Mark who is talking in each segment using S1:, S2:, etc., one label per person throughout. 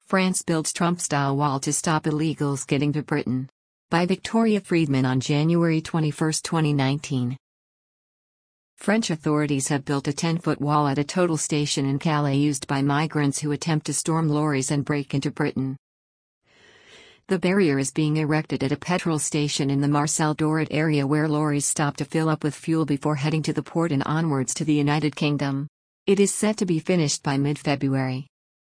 S1: France builds Trump-style wall to stop illegals getting to Britain. By Victoria Friedman on January 21, 2019. French authorities have built a 10-foot wall at a toll station in Calais used by migrants who attempt to storm lorries and break into Britain. The barrier is being erected at a petrol station in the Marseille-Dorset area where lorries stop to fill up with fuel before heading to the port and onwards to the United Kingdom. It is set to be finished by mid-February.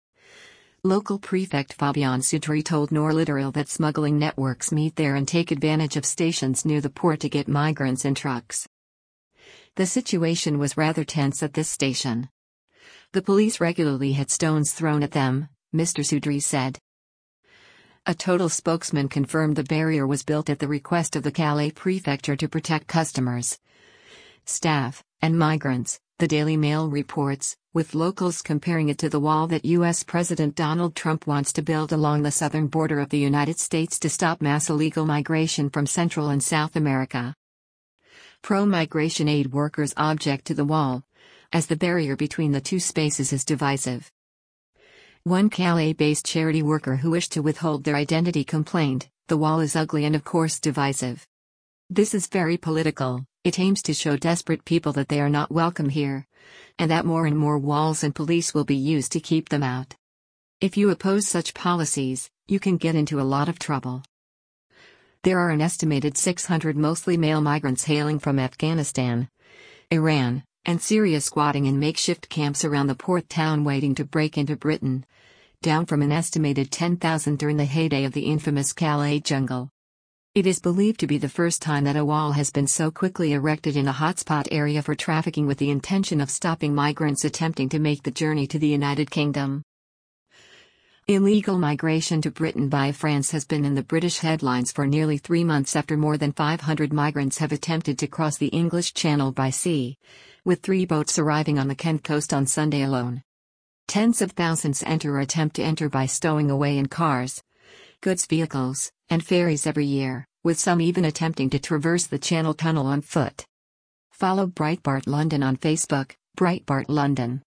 S1: Local prefect Fabien Soudry told Nord Littoral that smuggling networks meet there and take advantage of stations near the port to get migrants in trucks. The situation was rather tense at this station. The police regularly had stones thrown at them, Mr. Soudry said. A total spokesman confirmed the barrier was built at the request of the Calais prefecture to protect customers, staff, and migrants, the Daily Mail reports, with locals comparing it to the wall that U.S. President Donald Trump wants to build along the southern border of the United States to stop mass illegal migration from Central and South America. Pro-migration aid workers object to the wall, as the barrier between the two spaces is divisive. One Calais-based charity worker who wished to withhold their identity complained, "The wall is ugly and of course divisive. This is very political, it aims to show desperate people that they are not welcome here, and that more and more walls and police will be used to keep them out. If you oppose such policies, you can get into a lot of trouble." There are an estimated 600 mostly male migrants hailing from Afghanistan, Iran, and Syria squatting in makeshift camps around the port town waiting to break into Britain, down from an estimated 10,000 during the heyday of the infamous Calais jungle. It is believed to be the first time that a wall has been so quickly erected in a hotspot area for trafficking with the intention of stopping migrants attempting to make the journey to the United Kingdom. Illegal migration to Britain by France has been in the British headlines for nearly 3 months after more than 500 migrants have attempted to cross the English Channel by sea, with 3 boats arriving on the Kent coast on Sunday alone. Tens of thousands enter or attempt to enter by stowing away in cars, goods vehicles, and ferries every year, with some even attempting to traverse the Channel Tunnel on foot. Follow Breitbart London on Facebook, Breitbart London.